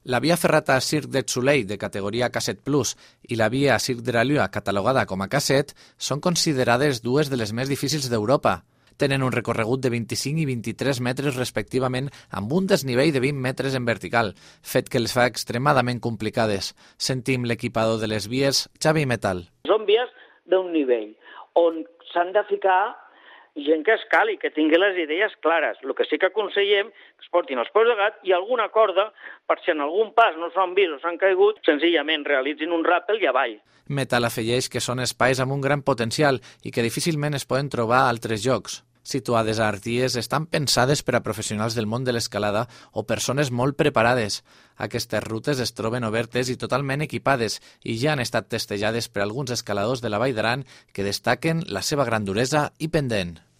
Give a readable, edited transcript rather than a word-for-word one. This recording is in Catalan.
La via ferrata Cirque du Soleil de categoria Casset Plus i la via Cirque de la Lua catalogada com a Casset són considerades dues de les més difícils d'Europa. Tenen un recorregut de 25 i 23 metres respectivament amb un desnivell de 20 metres en vertical, fet que les fa extremadament complicades. Sentim l'equipador de les vies, Xavi Metal. Són vies d'un nivell on s'han de ficar gent que escali, que tingui les idees clares. El que sí que aconsellem que es portin els peus de gat i alguna corda per si en algun pas no s'han vist o s'han caigut, senzillament realitzin un ràpel i avall. Metal afegeix que són espais amb un gran potencial i que difícilment es poden trobar a altres llocs. Situades a Arties, estan pensades per a professionals del món de l'escalada o persones molt preparades. Aquestes rutes es troben obertes i totalment equipades i ja han estat testejades per alguns escaladors de la Vall d'Aran que destaquen la seva gran duresa i pendent.